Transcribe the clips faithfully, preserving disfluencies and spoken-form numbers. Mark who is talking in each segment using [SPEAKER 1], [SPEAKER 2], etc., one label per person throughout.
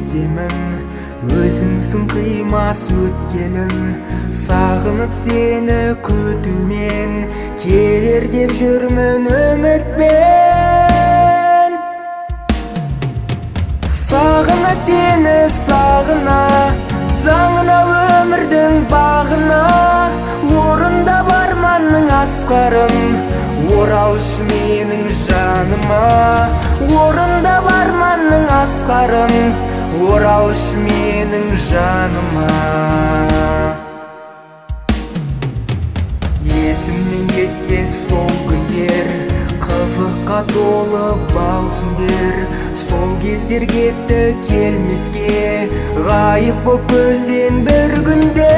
[SPEAKER 1] күтемін, өзіңсің қимас өткелім. Сағынып сені күтумен, келер деп жүрмін үмітпен. Сағына сені сағына, саңына өмірдің бағына, орында барманның асқарым, оралшы менің жаныма. Орында барманның асқарым, оралшы менің жаныма. Есімнен кетпес сол күндер, қызыққа толы бал түндер. Сол кездер кетті келмеске, ғайып боп көзден бір күнде.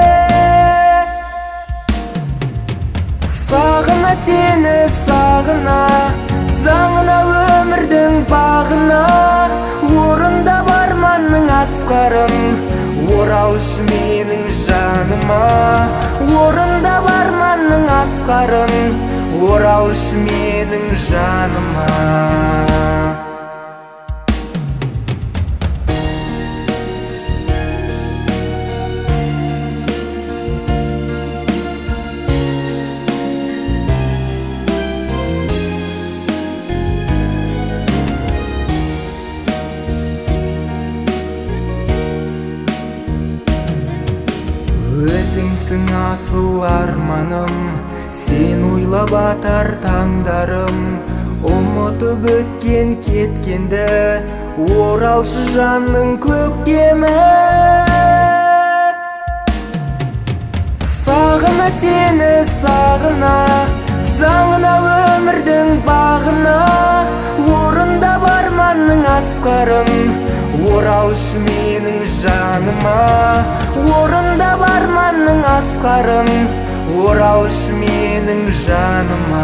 [SPEAKER 1] Сағына сені сағына, саңына өмірдің бағына, орында барманның асқарым, оралшы менің жаныма. Орында барманның асқарым, оралшы менің жаныма. Өзіңсің асыл арманым, сен ойлап атар таңдарым. Ұмытып өткен кеткенді, оралшы жанның көктемі. Сағына сені сағына, саңына өмірдің бағына, орында барманның асқарым, оралшы менің жаныма. Орында барманның асқарым, оралшы менің жаныма.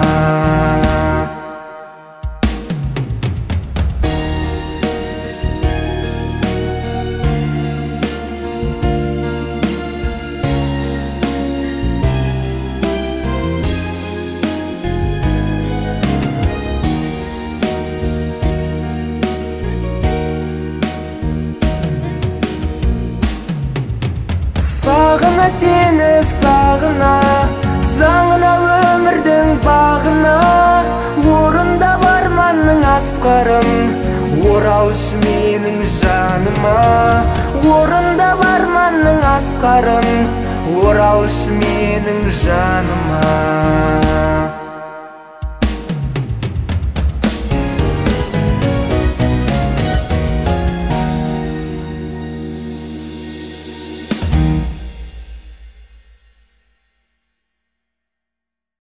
[SPEAKER 1] Сағына сені сағына, саңына өмірдің бағына, орында барманның асқарым, оралшы менің жаныма. Орында барманның асқарым, оралшы менің жаныма.